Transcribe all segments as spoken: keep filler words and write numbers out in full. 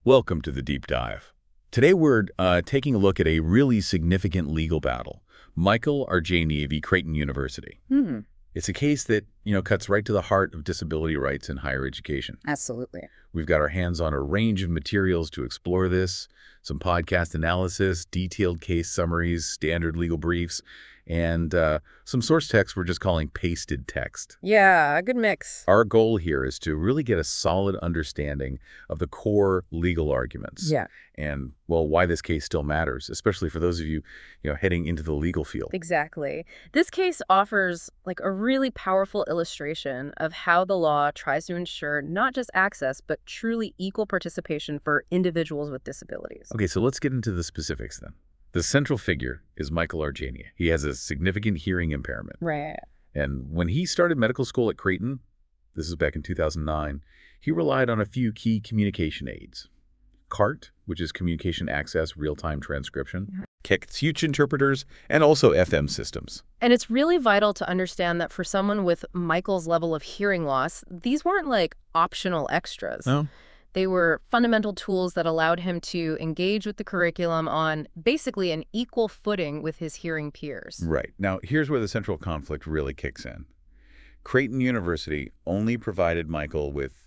Welcome to the Deep Dive. Today we're uh, taking a look at a really significant legal battle, Michael Arjania v. Creighton University. Hmm. It's a case that, you know, cuts right to the heart of disability rights in higher education. Absolutely. We've got our hands on a range of materials to explore this, some podcast analysis, detailed case summaries, standard legal briefs, and uh, some source text we're just calling pasted text. Yeah, a good mix. Our goal here is to really get a solid understanding of the core legal arguments. Yeah. And, well, why this case still matters, especially for those of you, you know, heading into the legal field. Exactly. This case offers like a really powerful illustration of how the law tries to ensure not just access, but truly equal participation for individuals with disabilities. Okay, so let's get into the specifics then. The central figure is Michael Arjania. He has a significant hearing impairment. Right. And when he started medical school at Creighton, this is back in two thousand nine, he relied on a few key communication aids. CART, which is Communication Access Real-Time Transcription, speech interpreters, and also F M systems. And it's really vital to understand that for someone with Michael's level of hearing loss, these weren't like optional extras. No? They were fundamental tools that allowed him to engage with the curriculum on basically an equal footing with his hearing peers. Right. Now, here's where the central conflict really kicks in. Creighton University only provided Michael with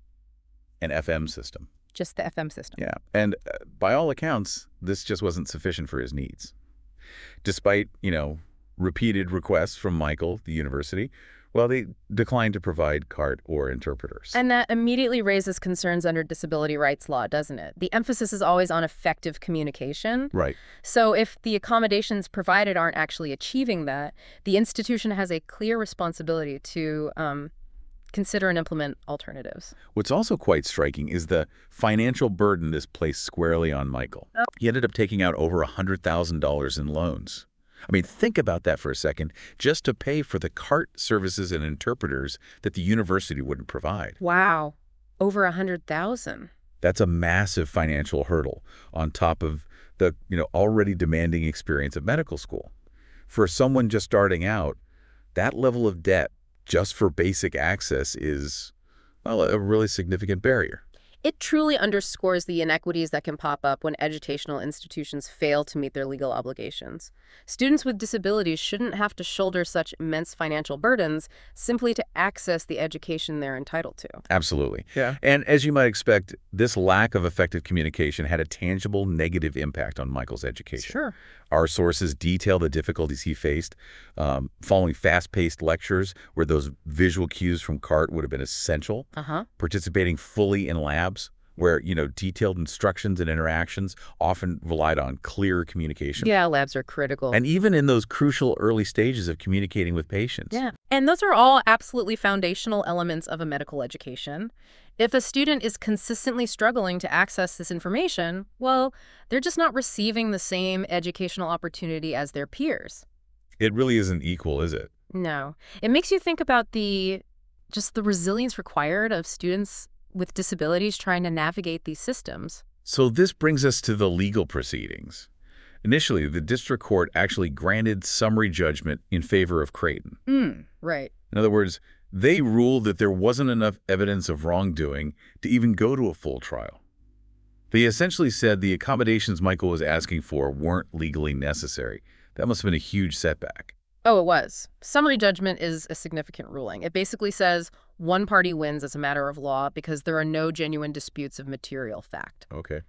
an F M system. Just the F M system. Yeah. And uh, by all accounts, this just wasn't sufficient for his needs. Despite, you know, repeated requests from Michael, the university, well, they declined to provide CART or interpreters. And that immediately raises concerns under disability rights law, doesn't it? The emphasis is always on effective communication. Right. So if the accommodations provided aren't actually achieving that, the institution has a clear responsibility to um, consider and implement alternatives. What's also quite striking is the financial burden this placed squarely on Michael. Oh. He ended up taking out over one hundred thousand dollars in loans. I mean, think about that for a second, just to pay for the CART services and interpreters that the university wouldn't provide. Wow. Over a hundred thousand. That's a massive financial hurdle on top of the, you know, already demanding experience of medical school. For someone just starting out, that level of debt just for basic access is, well, a really significant barrier. It truly underscores the inequities that can pop up when educational institutions fail to meet their legal obligations. Students with disabilities shouldn't have to shoulder such immense financial burdens simply to access the education they're entitled to. Absolutely. Yeah. And as you might expect, this lack of effective communication had a tangible negative impact on Michael's education. Sure. Our sources detail the difficulties he faced, um, following fast-paced lectures where those visual cues from CART would have been essential, Uh-huh. participating fully in labs where, you know, detailed instructions and interactions often relied on clear communication. Yeah, labs are critical. And even in those crucial early stages of communicating with patients. Yeah. And those are all absolutely foundational elements of a medical education. If a student is consistently struggling to access this information, well, they're just not receiving the same educational opportunity as their peers. It really isn't equal, is it? No. It makes you think about the just the resilience required of students with disabilities trying to navigate these systems. So this brings us to the legal proceedings. Initially, the district court actually granted summary judgment in favor of Creighton. Mm, right. In other words, they ruled that there wasn't enough evidence of wrongdoing to even go to a full trial. They essentially said the accommodations Michael was asking for weren't legally necessary. That must have been a huge setback. Oh, it was. Summary judgment is a significant ruling. It basically says one party wins as a matter of law because there are no genuine disputes of material fact. Okay.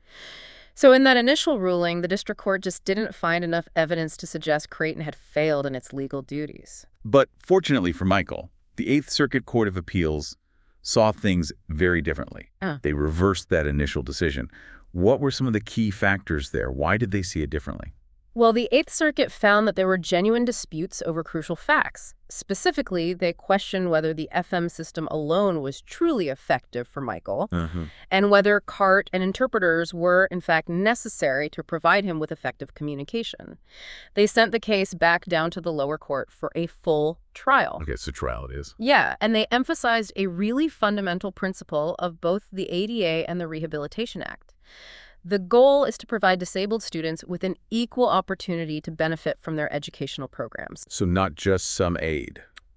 So in that initial ruling, the district court just didn't find enough evidence to suggest Creighton had failed in its legal duties. But fortunately for Michael, the Eighth Circuit Court of Appeals saw things very differently. Uh. They reversed that initial decision. What were some of the key factors there? Why did they see it differently? Well, the Eighth Circuit found that there were genuine disputes over crucial facts. Specifically, they questioned whether the F M system alone was truly effective for Michael, Uh-huh. and whether CART and interpreters were, in fact, necessary to provide him with effective communication. They sent the case back down to the lower court for a full trial. Okay, so trial it is. Yeah, and they emphasized a really fundamental principle of both the A D A and the Rehabilitation Act. The goal is to provide disabled students with an equal opportunity to benefit from their educational programs. So not just some aid.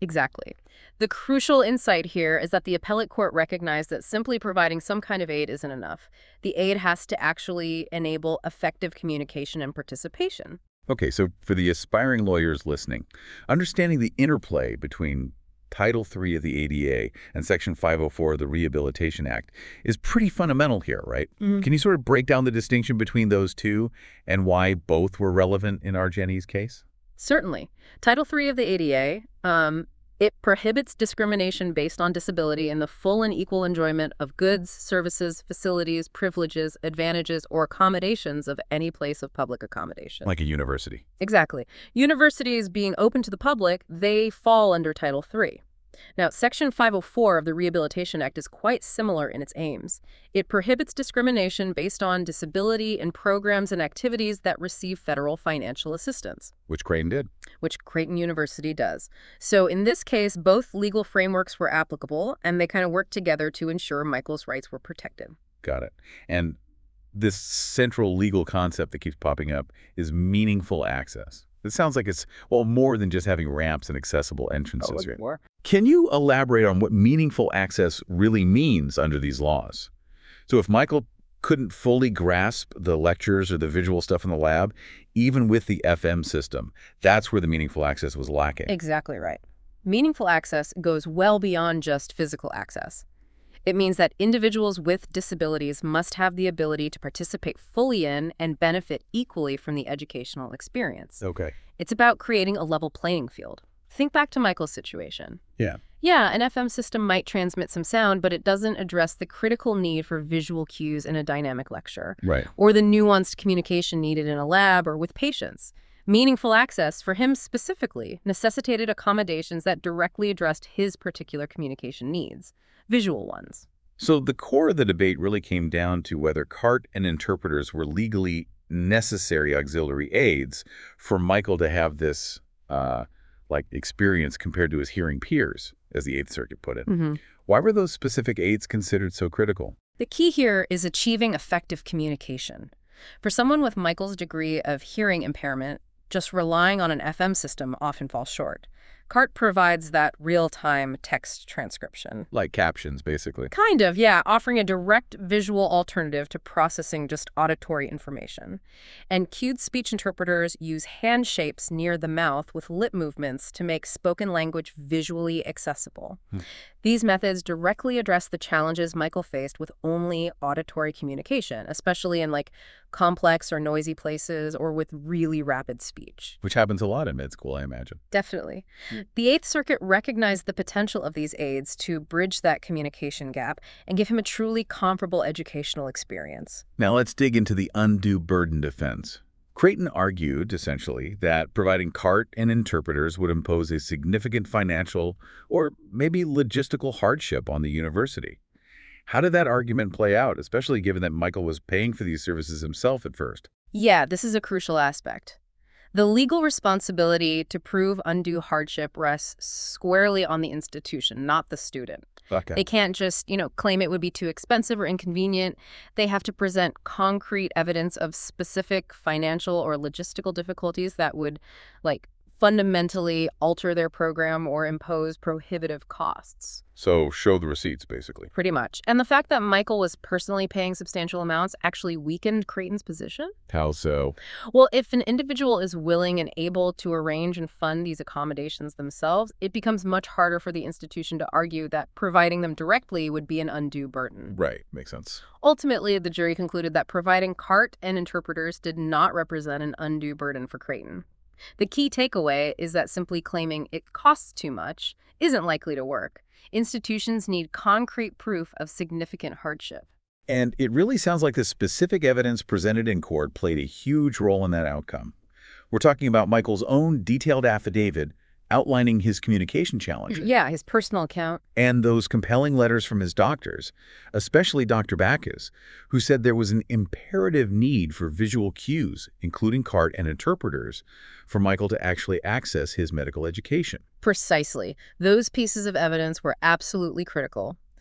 Exactly. The crucial insight here is that the appellate court recognized that simply providing some kind of aid isn't enough. The aid has to actually enable effective communication and participation. Okay, so for the aspiring lawyers listening, understanding the interplay between Title three of the A D A and Section five oh four of the Rehabilitation Act is pretty fundamental here, right? Mhm. Can you sort of break down the distinction between those two and why both were relevant in Argeni's case? Certainly. Title three of the A D A, um, it prohibits discrimination based on disability in the full and equal enjoyment of goods, services, facilities, privileges, advantages, or accommodations of any place of public accommodation. Like a university. Exactly. Universities being open to the public, they fall under Title three. Now, Section five oh four of the Rehabilitation Act is quite similar in its aims. It prohibits discrimination based on disability in programs and activities that receive federal financial assistance, Which Creighton did. which Creighton University does. So in this case, both legal frameworks were applicable, and they kind of worked together to ensure Michael's rights were protected. Got it. And this central legal concept that keeps popping up is meaningful access. It sounds like it's, well, more than just having ramps and accessible entrances. Right? more. Can you elaborate on what meaningful access really means under these laws? So if Michael couldn't fully grasp the lectures or the visual stuff in the lab, even with the F M system, that's where the meaningful access was lacking. Exactly right. Meaningful access goes well beyond just physical access. It means that individuals with disabilities must have the ability to participate fully in and benefit equally from the educational experience. Okay. It's about creating a level playing field. Think back to Michael's situation. Yeah. Yeah, an F M system might transmit some sound, but it doesn't address the critical need for visual cues in a dynamic lecture, Right. or the nuanced communication needed in a lab or with patients. Meaningful access, for him specifically, necessitated accommodations that directly addressed his particular communication needs, visual ones. So the core of the debate really came down to whether CART and interpreters were legally necessary auxiliary aids for Michael to have this uh, like experience compared to his hearing peers, as the Eighth Circuit put it. Mm-hmm. Why were those specific aids considered so critical? The key here is achieving effective communication. For someone with Michael's degree of hearing impairment, just relying on an F M system often falls short. CART provides that real-time text transcription. Like captions, basically. Kind of, yeah, offering a direct visual alternative to processing just auditory information. And cued speech interpreters use hand shapes near the mouth with lip movements to make spoken language visually accessible. Hmm. These methods directly address the challenges Michael faced with only auditory communication, especially in like complex or noisy places or with really rapid speech. Which happens a lot in med school, I imagine. Definitely. The Eighth Circuit recognized the potential of these aids to bridge that communication gap and give him a truly comparable educational experience. Now let's dig into the undue burden defense. Creighton argued, essentially, that providing CART and interpreters would impose a significant financial or maybe logistical hardship on the university. How did that argument play out, especially given that Michael was paying for these services himself at first? Yeah, this is a crucial aspect. The legal responsibility to prove undue hardship rests squarely on the institution, not the student. Okay. They can't just, you know, claim it would be too expensive or inconvenient. They have to present concrete evidence of specific financial or logistical difficulties that would, like, fundamentally alter their program or impose prohibitive costs. So show the receipts, basically. Pretty much. And the fact that Michael was personally paying substantial amounts actually weakened Creighton's position. How so? Well, if an individual is willing and able to arrange and fund these accommodations themselves, it becomes much harder for the institution to argue that providing them directly would be an undue burden. Right. Makes sense. Ultimately, the jury concluded that providing CART and interpreters did not represent an undue burden for Creighton. The key takeaway is that simply claiming it costs too much isn't likely to work. Institutions need concrete proof of significant hardship. And it really sounds like the specific evidence presented in court played a huge role in that outcome. We're talking about Michael's own detailed affidavit outlining his communication challenges. Yeah, his personal account. And those compelling letters from his doctors, especially Doctor Backus, who said there was an imperative need for visual cues, including CART and interpreters, for Michael to actually access his medical education. Precisely. Those pieces of evidence were absolutely critical.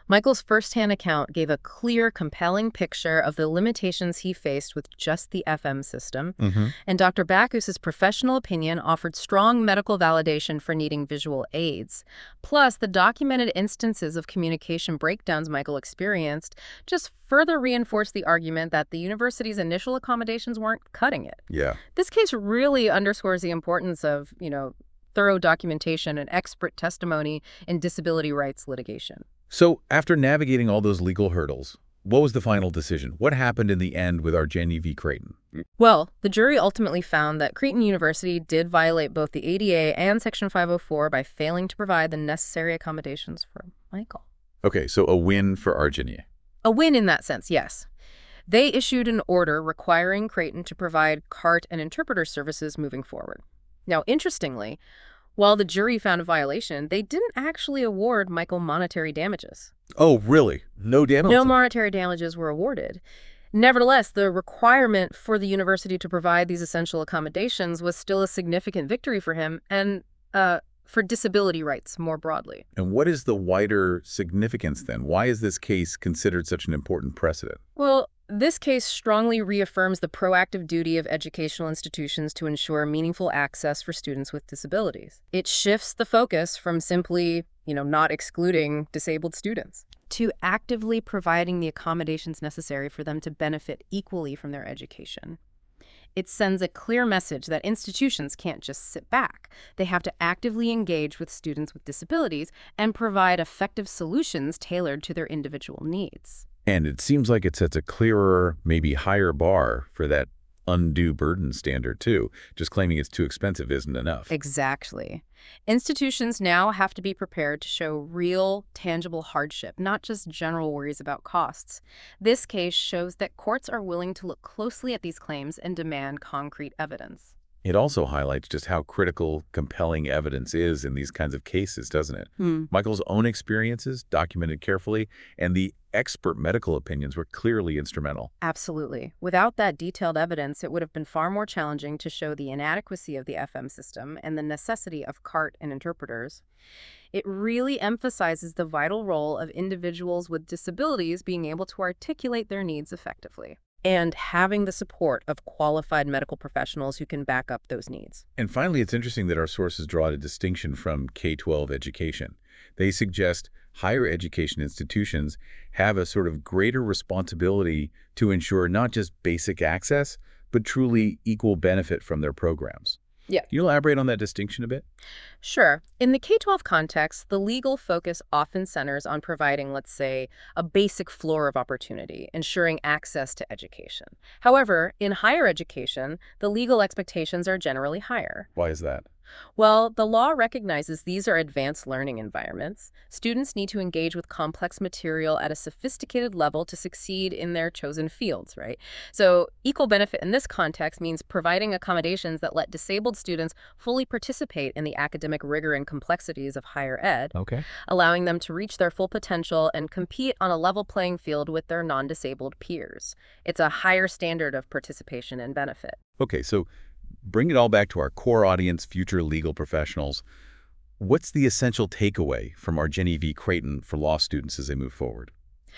Michael's firsthand account gave a clear, compelling picture of the limitations he faced with just the F M system, Mm-hmm. and Doctor Bacchus's professional opinion offered strong medical validation for needing visual aids. Plus, the documented instances of communication breakdowns Michael experienced just further reinforced the argument that the university's initial accommodations weren't cutting it. Yeah. This case really underscores the importance of, you know, thorough documentation and expert testimony in disability rights litigation. So after navigating all those legal hurdles, what was the final decision? What happened in the end with Argeni v. Creighton? Well, the jury ultimately found that Creighton University did violate both the A D A and Section five oh four by failing to provide the necessary accommodations for Michael. Okay, so a win for Argeni. A win in that sense, yes. They issued an order requiring Creighton to provide CART and interpreter services moving forward. Now, interestingly, while the jury found a violation, they didn't actually award Michael monetary damages. Oh, really? No damages? No monetary damages were awarded. Nevertheless, the requirement for the university to provide these essential accommodations was still a significant victory for him and uh, for disability rights more broadly. And what is the wider significance then? Why is this case considered such an important precedent? Well, this case strongly reaffirms the proactive duty of educational institutions to ensure meaningful access for students with disabilities. It shifts the focus from simply, you know, not excluding disabled students to actively providing the accommodations necessary for them to benefit equally from their education. It sends a clear message that institutions can't just sit back. They have to actively engage with students with disabilities and provide effective solutions tailored to their individual needs. And it seems like it sets a clearer, maybe higher bar for that undue burden standard, too. Just claiming it's too expensive isn't enough. Exactly. Institutions now have to be prepared to show real, tangible hardship, not just general worries about costs. This case shows that courts are willing to look closely at these claims and demand concrete evidence. It also highlights just how critical compelling evidence is in these kinds of cases, doesn't it? Hmm. Michael's own experiences, documented carefully, and the expert medical opinions were clearly instrumental. Absolutely. Without that detailed evidence, it would have been far more challenging to show the inadequacy of the F M system and the necessity of CART and interpreters. It really emphasizes the vital role of individuals with disabilities being able to articulate their needs effectively and having the support of qualified medical professionals who can back up those needs. And finally, it's interesting that our sources draw a distinction from K twelve education. They suggest higher education institutions have a sort of greater responsibility to ensure not just basic access, but truly equal benefit from their programs. Yeah. Can you elaborate on that distinction a bit? Sure. In the K twelve context, the legal focus often centers on providing, let's say, a basic floor of opportunity, ensuring access to education. However, in higher education, the legal expectations are generally higher. Why is that? Well, the law recognizes these are advanced learning environments. Students need to engage with complex material at a sophisticated level to succeed in their chosen fields, right? So equal benefit in this context means providing accommodations that let disabled students fully participate in the academic rigor and complexities of higher ed, Okay. allowing them to reach their full potential and compete on a level playing field with their non-disabled peers. It's a higher standard of participation and benefit. Okay, so bring it all back to our core audience, future legal professionals. What's the essential takeaway from Argeni v. Creighton for law students as they move forward?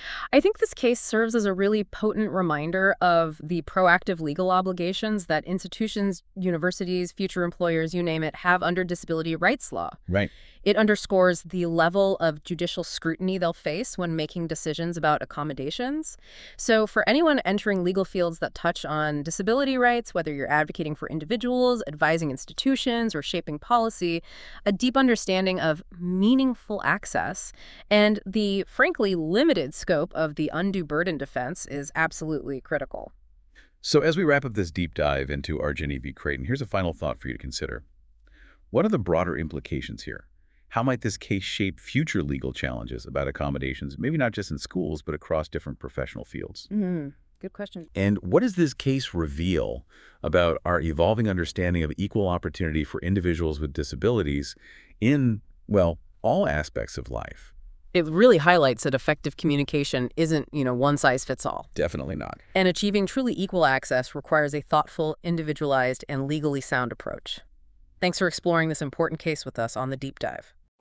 I think this case serves as a really potent reminder of the proactive legal obligations that institutions, universities, future employers, you name it, have under disability rights law. Right. It underscores the level of judicial scrutiny they'll face when making decisions about accommodations. So for anyone entering legal fields that touch on disability rights, whether you're advocating for individuals, advising institutions, or shaping policy, a deep understanding of meaningful access and the, frankly, limited scope of the undue burden defense is absolutely critical. So as we wrap up this deep dive into Argeni v. Creighton, here's a final thought for you to consider. What are the broader implications here? How might this case shape future legal challenges about accommodations, maybe not just in schools, but across different professional fields? Mm, good question. And what does this case reveal about our evolving understanding of equal opportunity for individuals with disabilities in, well, all aspects of life? It really highlights that effective communication isn't, you know, one size fits all. Definitely not. And achieving truly equal access requires a thoughtful, individualized, and legally sound approach. Thanks for exploring this important case with us on The Deep Dive.